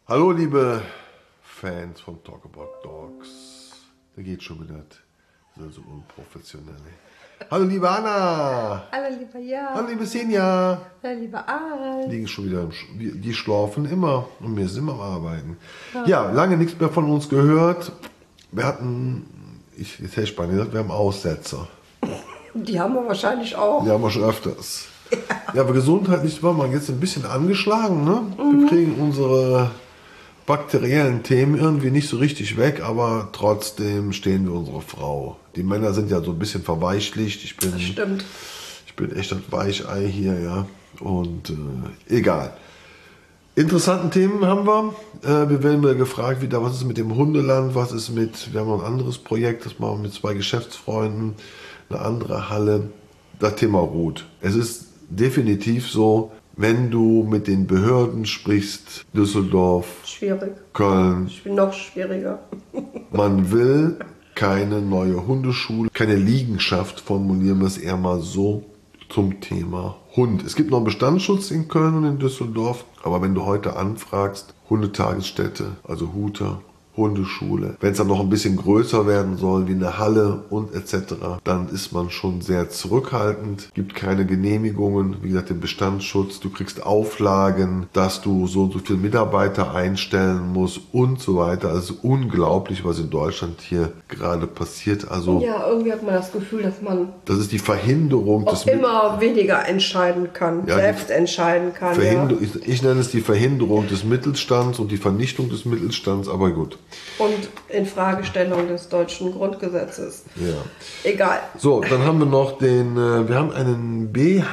Hallo liebe Fans von Talk About Dogs. Da geht schon wieder so unprofessionell. Hallo liebe Anna. Hallo lieber Jan. Hallo liebe Senja. Hallo lieber Aal. Liegen schon wieder, die schlafen immer und wir sind immer am Arbeiten. Ja, lange nichts mehr von uns gehört. Wir hatten, jetzt hätte ich mal gesagt, wir haben Aussetzer. Die haben wir wahrscheinlich auch. Die haben wir schon öfters. Ja, aber gesundheitlich war man jetzt ein bisschen angeschlagen. Ne? Wir kriegen unsere bakteriellen Themen irgendwie nicht so richtig weg, aber trotzdem stehen wir unserer Frau. Die Männer sind ja so ein bisschen verweichlicht. Das stimmt. Ich bin echt das Weichei hier, ja. Und egal. Interessanten Themen haben wir. Wir werden wieder gefragt, wieder, was ist mit dem Hundeland, wir haben noch ein anderes Projekt, das machen wir mit 2 Geschäftsfreunden, eine andere Halle. Das Thema Rot. Es ist definitiv so, wenn du mit den Behörden sprichst, Düsseldorf, Schwierig. Köln, Ich bin noch schwieriger. man will keine neue Hundeschule, keine Liegenschaft, formulieren wir es eher mal so, zum Thema Hund. Es gibt noch einen Bestandsschutz in Köln und in Düsseldorf, aber wenn du heute anfragst, Hundetagesstätte, also Huter, Hundeschule. Wenn es dann noch ein bisschen größer werden soll, wie eine Halle und etc., dann ist man schon sehr zurückhaltend, gibt keine Genehmigungen, wie gesagt, den Bestandsschutz, du kriegst Auflagen, dass du so und so viele Mitarbeiter einstellen musst und so weiter. Also unglaublich, was in Deutschland hier gerade passiert. Also Ja, irgendwie hat man das Gefühl, dass man das ist die Verhinderung auch immer weniger entscheiden kann, Ja, selbst entscheiden kann. Ja. Ich nenne es die Verhinderung des Mittelstands und die Vernichtung des Mittelstands, aber gut. Und Infragestellung des deutschen Grundgesetzes. Ja. Egal. So, dann haben wir noch wir haben einen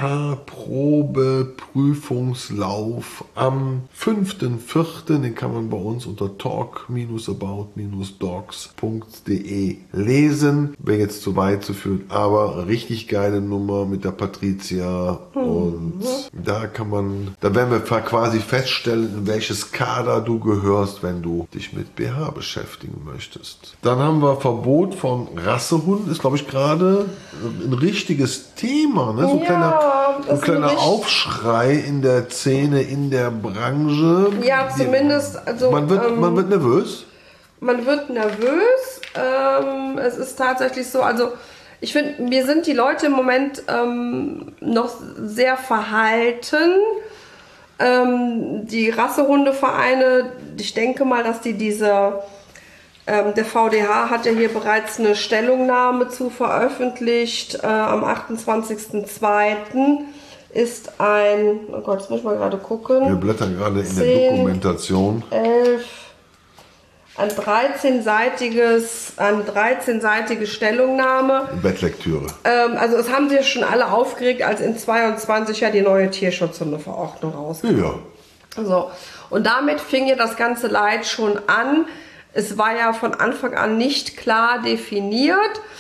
BH-Probeprüfungslauf am 5.4., den kann man bei uns unter talk-about-dogs.de lesen. Wäre jetzt zu weit zu führen, aber richtig geile Nummer mit der Patricia und da werden wir quasi feststellen, in welches Kader du gehörst, wenn du dich mit BH beschäftigen möchtest. Dann haben wir Verbot von Rassehunden, ist glaube ich gerade ein richtiges Thema, ne? So ein kleiner Aufschrei in der Szene, in der Branche. Ja, zumindest. Also, man wird nervös. Man wird nervös. Es ist tatsächlich so, also ich finde, mir sind die Leute im Moment noch sehr verhalten. Die Rassehundevereine, ich denke mal, dass der VDH hat ja hier bereits eine Stellungnahme zu veröffentlicht. Am 28.02. ist oh Gott, jetzt muss ich mal gerade gucken. Wir blättern gerade in der Dokumentation. 11, eine 13-seitige Stellungnahme. Bettlektüre. Also es haben sich schon alle aufgeregt, als in 22 ja die neue Tierschutzhundeverordnung rauskam. Ja. So. Und damit fing ja das ganze Leid schon an. Es war ja von Anfang an nicht klar definiert,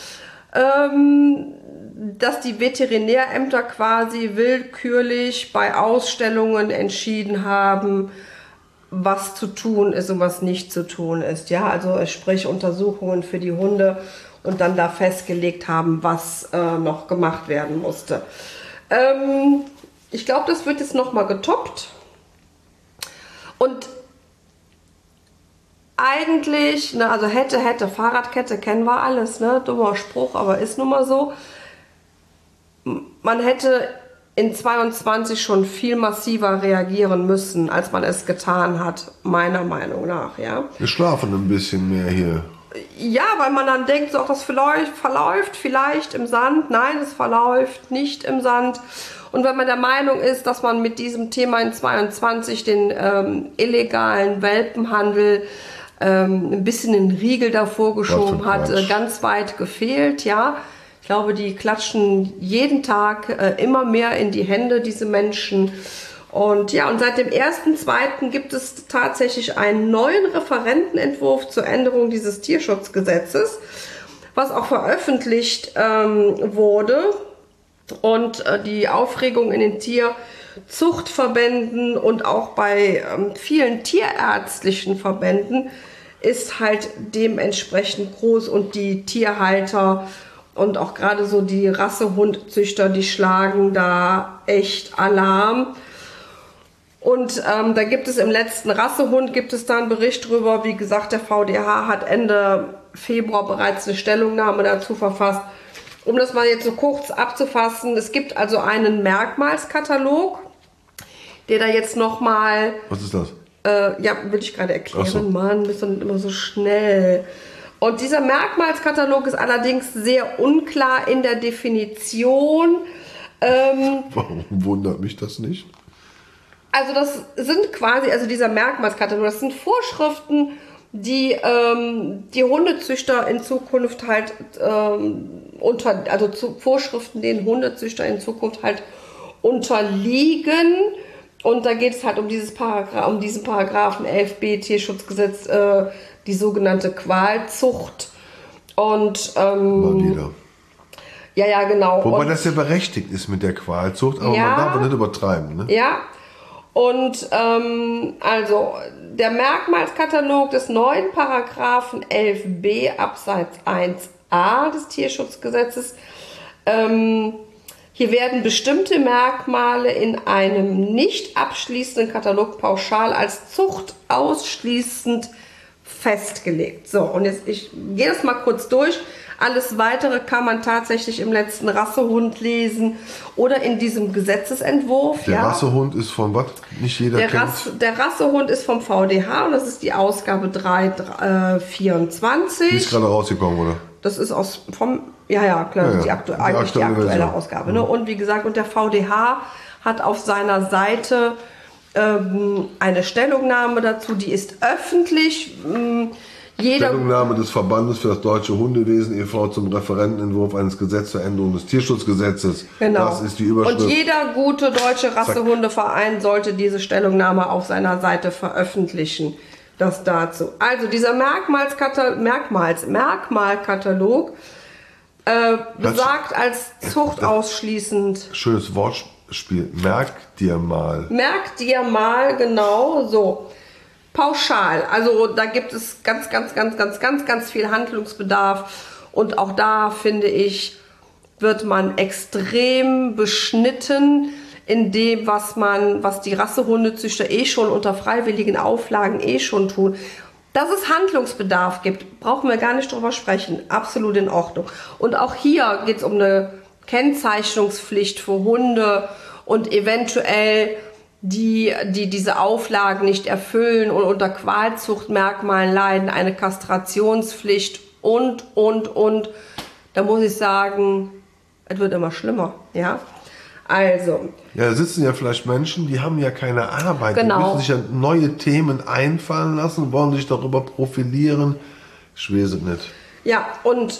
dass die Veterinärämter quasi willkürlich bei Ausstellungen entschieden haben, was zu tun ist und was nicht zu tun ist. Ja, also sprich Untersuchungen für die Hunde und dann da festgelegt haben, was noch gemacht werden musste. Ich glaube, das wird jetzt nochmal getoppt. Und eigentlich, ne, also hätte, Fahrradkette kennen wir alles, ne? Dummer Spruch, aber ist nun mal so. Man hätte in 22 schon viel massiver reagieren müssen, als man es getan hat, meiner Meinung nach, ja. Wir schlafen ein bisschen mehr hier. Ja, weil man dann denkt, so, auch das verläuft vielleicht im Sand. Nein, es verläuft nicht im Sand. Und wenn man der Meinung ist, dass man mit diesem Thema in 22 den illegalen Welpenhandel ein bisschen den Riegel davor geschoben hat, ganz weit gefehlt, ja. Ich glaube, die klatschen jeden Tag immer mehr in die Hände, diese Menschen. Und ja, und seit dem 1.2. gibt es tatsächlich einen neuen Referentenentwurf zur Änderung dieses Tierschutzgesetzes, was auch veröffentlicht wurde. Und die Aufregung in den Tierzuchtverbänden und auch bei vielen tierärztlichen Verbänden ist halt dementsprechend groß. Und die Tierhalter und auch gerade so die Rassehundzüchter, die schlagen da echt Alarm. Und da gibt es im letzten Rassehund, gibt es da einen Bericht drüber. Wie gesagt, der VDH hat Ende Februar bereits eine Stellungnahme dazu verfasst. Um das mal jetzt so kurz abzufassen, es gibt also einen Merkmalskatalog, der da jetzt nochmal... Was ist das? Ja, will ich gerade erklären. So. Mann, bist du nicht immer so schnell. Und dieser Merkmalskatalog ist allerdings sehr unklar in der Definition. Warum wundert mich das nicht? Also das sind quasi, also dieser Merkmalskatalog, das sind Vorschriften, die die Hundezüchter in Zukunft halt Vorschriften, denen Hundezüchter in Zukunft halt unterliegen. Und da geht es halt um diesen Paragraphen 11b Tierschutzgesetz, die sogenannte Qualzucht. Und Mal wieder. ja, genau. Wobei das ja berechtigt ist mit der Qualzucht, aber Ja. man darf nicht übertreiben. Ne? Ja, und also der Merkmalskatalog des neuen Paragraphen 11b Absatz 1a des Tierschutzgesetzes. Hier werden bestimmte Merkmale in einem nicht abschließenden Katalog pauschal als zuchtausschließend festgelegt. So, und jetzt ich gehe das mal kurz durch. Alles Weitere kann man tatsächlich im letzten Rassehund lesen oder in diesem Gesetzesentwurf. Der Rassehund ist von was? Nicht jeder kennt. Der Rassehund ist vom VDH und das ist die Ausgabe 324. Die ist gerade rausgekommen, oder? Das ist klar, Ja, die aktuelle Version. Ausgabe. Ne? Und wie gesagt, und der VDH hat auf seiner Seite eine Stellungnahme dazu, die ist öffentlich. Stellungnahme des Verbandes für das deutsche Hundewesen e.V. zum Referentenentwurf eines Gesetzes zur Änderung des Tierschutzgesetzes. Genau. Das ist die Überschrift. Und jeder gute deutsche Rassehundeverein sollte diese Stellungnahme auf seiner Seite veröffentlichen. Das dazu. Also dieser Merkmalkatalog besagt als zuchtausschließend. Schönes Wortspiel. Merk dir mal. Merk dir mal genau so. Pauschal. Also da gibt es ganz viel Handlungsbedarf. Und auch da, finde ich, wird man extrem beschnitten in dem, was die Rassehundezüchter schon unter freiwilligen Auflagen schon tun. Dass es Handlungsbedarf gibt, brauchen wir gar nicht drüber sprechen. Absolut in Ordnung. Und auch hier geht es um eine Kennzeichnungspflicht für Hunde und eventuell die diese Auflagen nicht erfüllen und unter Qualzuchtmerkmalen leiden, eine Kastrationspflicht und. Da muss ich sagen, es wird immer schlimmer, ja. Also. Ja, da sitzen ja vielleicht Menschen, die haben ja keine Arbeit. Genau. Die müssen sich ja neue Themen einfallen lassen, wollen sich darüber profilieren. Ich weiß es nicht. Ja, und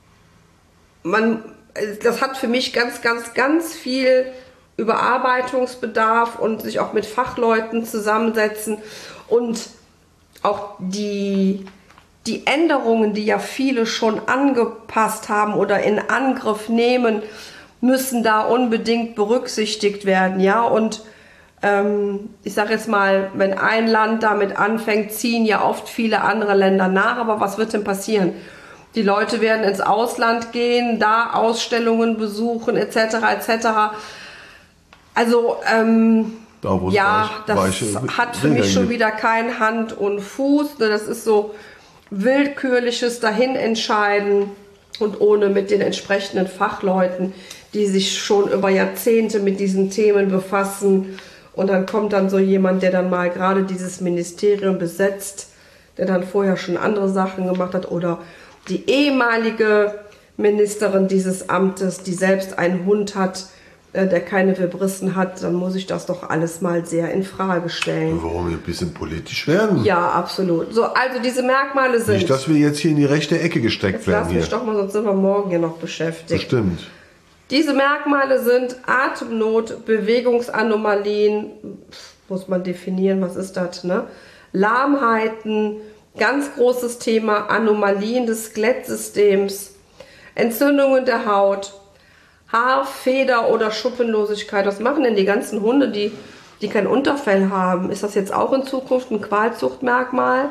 das hat für mich ganz viel Überarbeitungsbedarf und sich auch mit Fachleuten zusammensetzen und auch die Änderungen, die ja viele schon angepasst haben oder in Angriff nehmen, müssen da unbedingt berücksichtigt werden, ja, und ich sage jetzt mal, wenn ein Land damit anfängt, ziehen ja oft viele andere Länder nach, aber was wird denn passieren? Die Leute werden ins Ausland gehen, da Ausstellungen besuchen, etc., etc., also, ja, das hat für mich schon wieder kein Hand und Fuß. Ne? Das ist so willkürliches Dahinentscheiden und ohne mit den entsprechenden Fachleuten, die sich schon über Jahrzehnte mit diesen Themen befassen. Und dann kommt dann so jemand, der dann mal gerade dieses Ministerium besetzt, der dann vorher schon andere Sachen gemacht hat. Oder die ehemalige Ministerin dieses Amtes, die selbst einen Hund hat, der keine Vibrissen hat, dann muss ich das doch alles mal sehr in Frage stellen. Warum wir ein bisschen politisch werden? Ja, absolut. So, also diese Merkmale sind... Nicht, dass wir jetzt hier in die rechte Ecke gesteckt werden. Lass mich doch mal, sonst sind wir morgen hier noch beschäftigt. Bestimmt. Diese Merkmale sind Atemnot, Bewegungsanomalien, muss man definieren, was ist das, ne? Lahmheiten, ganz großes Thema, Anomalien des Skelettsystems, Entzündungen der Haut, Haar-, Feder- oder Schuppenlosigkeit. Was machen denn die ganzen Hunde, die kein Unterfell haben? Ist das jetzt auch in Zukunft ein Qualzuchtmerkmal?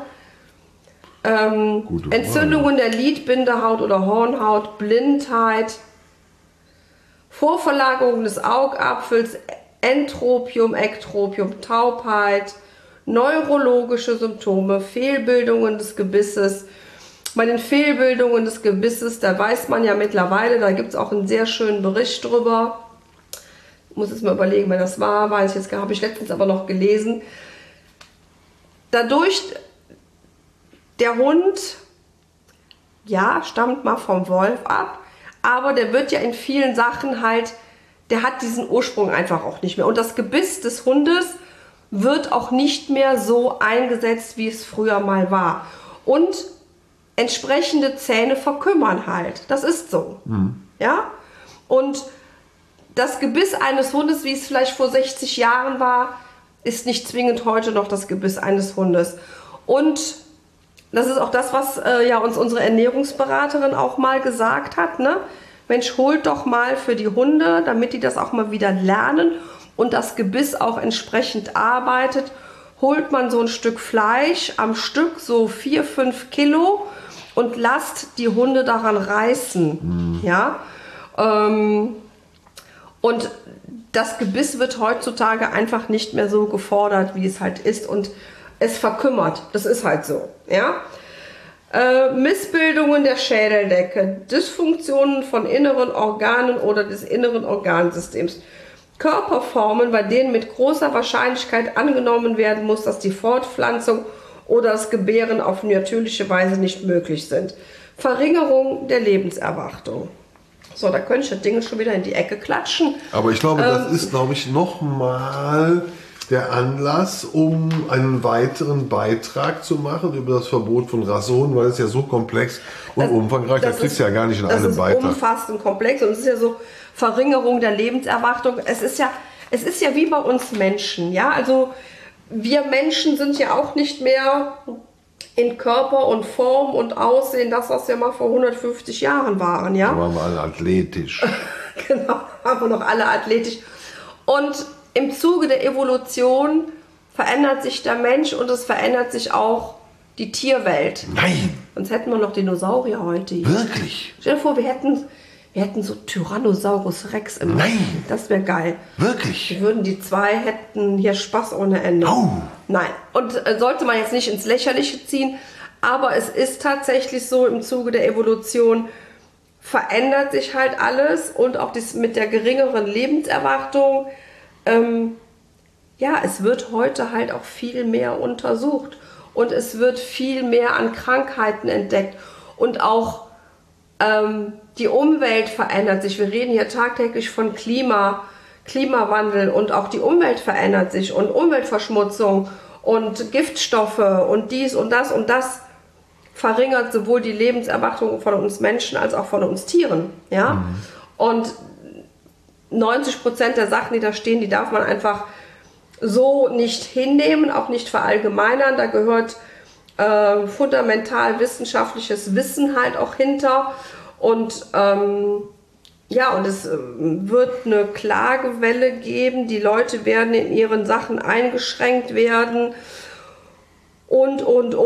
Entzündungen der Lidbindehaut oder Hornhaut, Blindheit, Vorverlagerung des Augapfels, Entropium, Ektropium, Taubheit, neurologische Symptome, Fehlbildungen des Gebisses. Bei den Fehlbildungen des Gebisses, da weiß man ja mittlerweile, da gibt es auch einen sehr schönen Bericht drüber. Ich muss jetzt mal überlegen, wenn das war, weiß ich jetzt, habe ich letztens aber noch gelesen. Dadurch, der Hund, ja, stammt mal vom Wolf ab, aber der wird ja in vielen Sachen halt, der hat diesen Ursprung einfach auch nicht mehr. Und das Gebiss des Hundes wird auch nicht mehr so eingesetzt, wie es früher mal war. Und entsprechende Zähne verkümmern halt. Das ist so. Ja? Und das Gebiss eines Hundes, wie es vielleicht vor 60 Jahren war, ist nicht zwingend heute noch das Gebiss eines Hundes. Und das ist auch das, was ja uns unsere Ernährungsberaterin auch mal gesagt hat. Ne? Mensch, holt doch mal für die Hunde, damit die das auch mal wieder lernen und das Gebiss auch entsprechend arbeitet, holt man so ein Stück Fleisch am Stück, so 4-5 Kilo, und lasst die Hunde daran reißen. Ja? Und das Gebiss wird heutzutage einfach nicht mehr so gefordert, wie es halt ist, und es verkümmert. Das ist halt so. Ja? Missbildungen der Schädeldecke, Dysfunktionen von inneren Organen oder des inneren Organsystems, Körperformen, bei denen mit großer Wahrscheinlichkeit angenommen werden muss, dass die Fortpflanzung oder das Gebären auf natürliche Weise nicht möglich sind. Verringerung der Lebenserwartung. So, da könnte ich das Ding schon wieder in die Ecke klatschen. Aber ich glaube, das ist, glaube ich, nochmal der Anlass, um einen weiteren Beitrag zu machen über das Verbot von Rassehunden, weil es ja so komplex und umfangreich, das kriegst du ja gar nicht in einem Beitrag. Das ist umfassend komplex und es ist ja so Verringerung der Lebenserwartung. Es ist ja wie bei uns Menschen, ja, also wir Menschen sind ja auch nicht mehr in Körper und Form und Aussehen, das, was wir mal vor 150 Jahren waren, ja. Da waren wir alle athletisch. Genau, waren wir noch alle athletisch. Und im Zuge der Evolution verändert sich der Mensch und es verändert sich auch die Tierwelt. Nein! Sonst hätten wir noch Dinosaurier heute hier. Wirklich? Stell dir vor, wir hätten so Tyrannosaurus Rex im Nein! Das wäre geil. Wirklich? Die zwei hätten hier Spaß ohne Ende. Oh. Nein. Und sollte man jetzt nicht ins Lächerliche ziehen, aber es ist tatsächlich so, im Zuge der Evolution verändert sich halt alles und auch das mit der geringeren Lebenserwartung. Ja, es wird heute halt auch viel mehr untersucht und es wird viel mehr an Krankheiten entdeckt und auch die Umwelt verändert sich. Wir reden hier tagtäglich von Klimawandel und auch die Umwelt verändert sich und Umweltverschmutzung und Giftstoffe und dies und das verringert sowohl die Lebenserwartung von uns Menschen als auch von uns Tieren. Ja? Und 90% der Sachen, die da stehen, die darf man einfach so nicht hinnehmen, auch nicht verallgemeinern. Da gehört fundamental wissenschaftliches Wissen halt auch hinter. Und ja, und es wird eine Klagewelle geben. Die Leute werden in ihren Sachen eingeschränkt werden. Und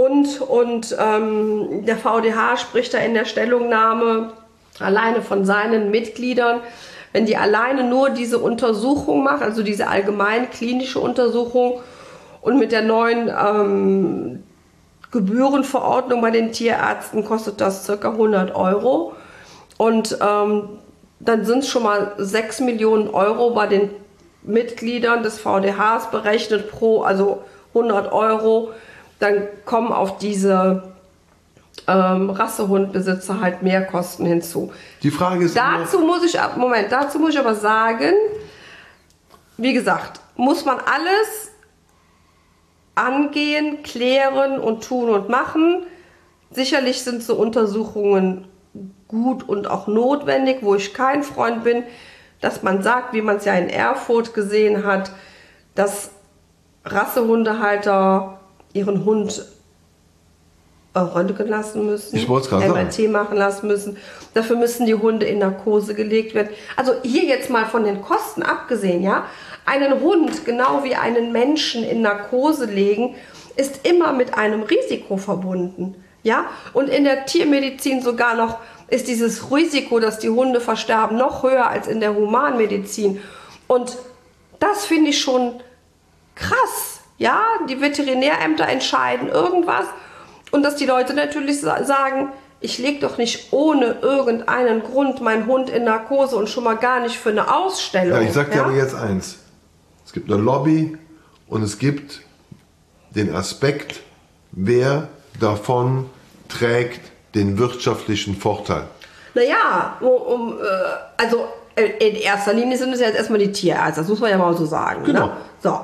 der VDH spricht da in der Stellungnahme alleine von seinen Mitgliedern. Wenn die alleine nur diese Untersuchung machen, also diese allgemein klinische Untersuchung und mit der neuen Gebührenverordnung bei den Tierärzten kostet das ca. 100 Euro. Und dann sind es schon mal 6 Millionen Euro bei den Mitgliedern des VDHs berechnet pro, also 100 Euro. Dann kommen auf diese Rassehundbesitzer halt mehr Kosten hinzu. Die Frage ist dazu muss ich aber sagen, wie gesagt, muss man alles angehen, klären und tun und machen. Sicherlich sind so Untersuchungen gut und auch notwendig, wo ich kein Freund bin, dass man sagt, wie man es ja in Erfurt gesehen hat, dass Rassehundehalter ihren Hund röntgen lassen müssen, ich wollte es gerade sagen, MRT machen lassen müssen. Dafür müssen die Hunde in Narkose gelegt werden. Also hier jetzt mal von den Kosten abgesehen, ja, einen Hund genau wie einen Menschen in Narkose legen, ist immer mit einem Risiko verbunden, ja. Und in der Tiermedizin sogar noch ist dieses Risiko, dass die Hunde versterben, noch höher als in der Humanmedizin. Und Das finde ich schon krass. Ja, die Veterinärämter entscheiden irgendwas und dass die Leute natürlich sagen, ich lege doch nicht ohne irgendeinen Grund meinen Hund in Narkose und schon mal gar nicht für eine Ausstellung. Ja, ich sag dir aber jetzt eins. Es gibt eine Lobby und es gibt den Aspekt, wer davon trägt den wirtschaftlichen Vorteil. Naja, also in erster Linie sind es ja jetzt erstmal die Tierärzte, das muss man ja mal so sagen. Genau. Ne? So,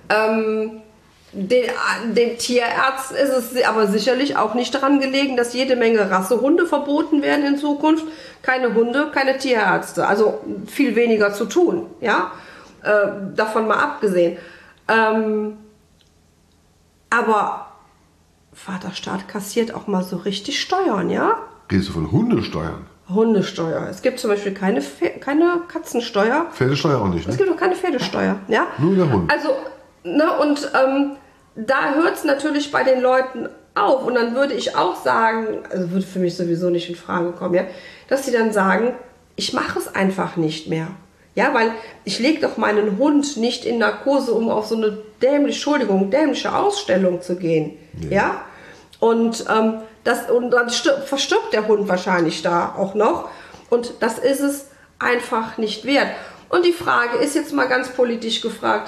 den Tierärzten ist es aber sicherlich auch nicht daran gelegen, dass jede Menge Rassehunde verboten werden in Zukunft. Keine Hunde, keine Tierärzte. Also viel weniger zu tun. Ja? Davon mal abgesehen. Aber Vaterstaat kassiert auch mal so richtig Steuern, ja? Redest du von Hundesteuern? Hundesteuer. Es gibt zum Beispiel keine Katzensteuer. Pferdesteuer auch nicht, ne? Es gibt auch keine Pferdesteuer, ja? Nur der Hund. Also, ne, und da hört es natürlich bei den Leuten auf. Und dann würde ich auch sagen, also würde für mich sowieso nicht in Frage kommen, ja, dass sie dann sagen, ich mache es einfach nicht mehr. Ja, weil ich lege doch meinen Hund nicht in Narkose, um auf so eine dämliche Ausstellung zu gehen. Ja? Und, und dann verstirbt der Hund wahrscheinlich da auch noch. Und das ist es einfach nicht wert. Und die Frage ist jetzt mal ganz politisch gefragt,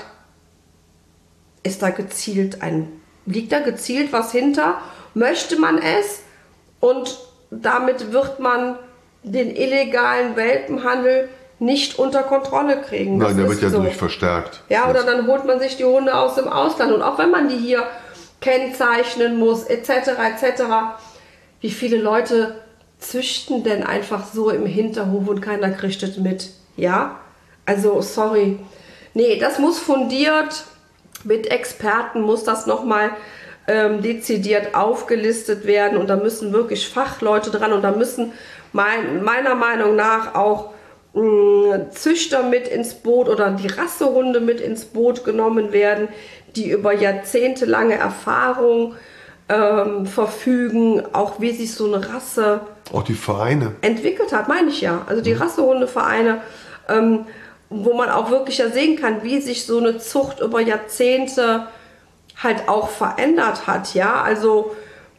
liegt da gezielt was hinter? Möchte man es? Und damit wird man den illegalen Welpenhandel nicht unter Kontrolle kriegen. Nein, der wird ja durch verstärkt. Ja, oder dann holt man sich die Hunde aus dem Ausland. Und auch wenn man die hier kennzeichnen muss, etc., etc., wie viele Leute züchten denn einfach so im Hinterhof und keiner kriegt es mit? Ja? Also, sorry. Nee, das muss fundiert, mit Experten muss das nochmal dezidiert aufgelistet werden und da müssen wirklich Fachleute dran und da müssen meiner Meinung nach auch Züchter mit ins Boot oder die Rassehunde mit ins Boot genommen werden, die über jahrzehntelange Erfahrung verfügen, auch wie sich so eine Rasse auch die Vereine entwickelt hat, meine ich ja. Also die Rassehundevereine, wo man auch wirklich ja sehen kann, wie sich so eine Zucht über Jahrzehnte halt auch verändert hat, ja. Also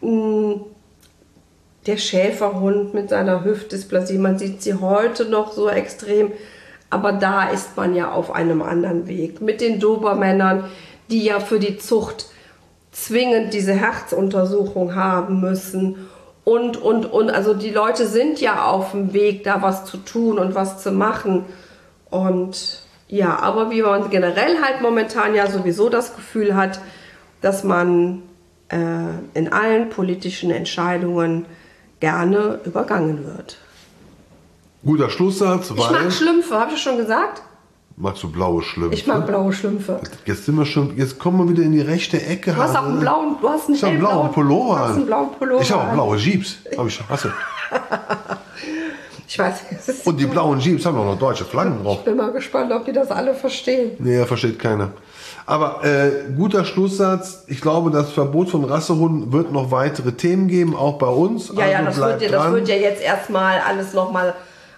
der Schäferhund mit seiner Hüftdysplasie, man sieht sie heute noch so extrem, aber da ist man ja auf einem anderen Weg. Mit den Dobermännern, die ja für die Zucht zwingend diese Herzuntersuchung haben müssen und. Also die Leute sind ja auf dem Weg, da was zu tun und was zu machen. Und ja, aber wie man generell halt momentan ja sowieso das Gefühl hat, dass man in allen politischen Entscheidungen gerne übergangen wird. Guter Schlusssatz, weil... Ich mag Schlümpfe, habe ich schon gesagt? Magst du blaue Schlümpfe? Ich mag blaue Schlümpfe. Jetzt kommen wir wieder in die rechte Ecke. Du hast auch einen blauen, du hast einen blauen Pullover an. Du hast einen blauen Pullover. Ich habe auch blaue Jeeps. Hast du? Ich weiß. Und die blauen Jeeps haben auch noch deutsche Flaggen drauf. Ich bin mal gespannt, ob die das alle verstehen. Nee, versteht keiner. Aber guter Schlusssatz. Ich glaube, das Verbot von Rassehunden wird noch weitere Themen geben, auch bei uns. Ja, also das wird ja jetzt erstmal alles nochmal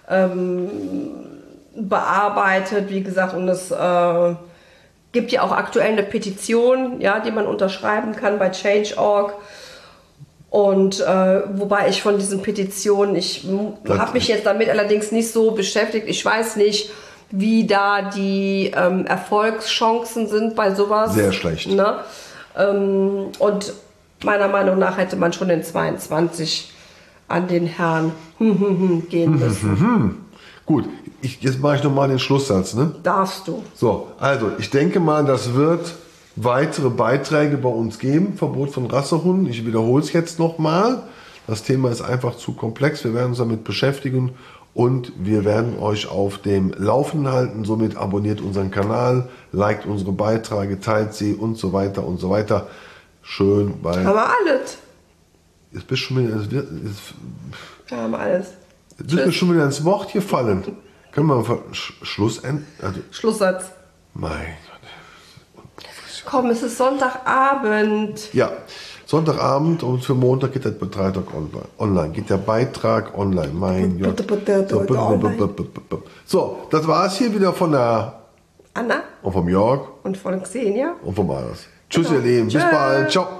bearbeitet, wie gesagt, und es gibt ja auch aktuell eine Petition, ja, die man unterschreiben kann bei Change.org. Und wobei ich von diesen Petitionen, ich habe mich jetzt damit allerdings nicht so beschäftigt. Ich weiß nicht, wie da die Erfolgschancen sind bei sowas. Sehr schlecht. Ne? Und meiner Meinung nach hätte man schon in 22 an den Herrn gehen müssen. Gut, jetzt mache ich nochmal den Schlusssatz. Ne? Darfst du. So, also ich denke mal, das wird weitere Beiträge bei uns geben. Verbot von Rassehunden. Ich wiederhole es jetzt nochmal. Das Thema ist einfach zu komplex. Wir werden uns damit beschäftigen und wir werden euch auf dem Laufenden halten. Somit abonniert unseren Kanal, liked unsere Beiträge, teilt sie und so weiter und so weiter. Schön, weil... Haben wir alles. Jetzt bist du schon wieder... Wir haben alles. Jetzt bist du schon wieder ins Wort gefallen. Können wir mal Schlussend... Also, Schlusssatz. mein Gott. Komm, es ist Sonntagabend. Ja, Sonntagabend und für Montag geht der Beitrag online. Geht der Beitrag online. Mein Gott. So, das war es hier wieder von der Anna und vom Jörg und von Xenia. und vom Alles. Tschüss, Genau. ihr Lieben. Bis Tschö. bald. Ciao.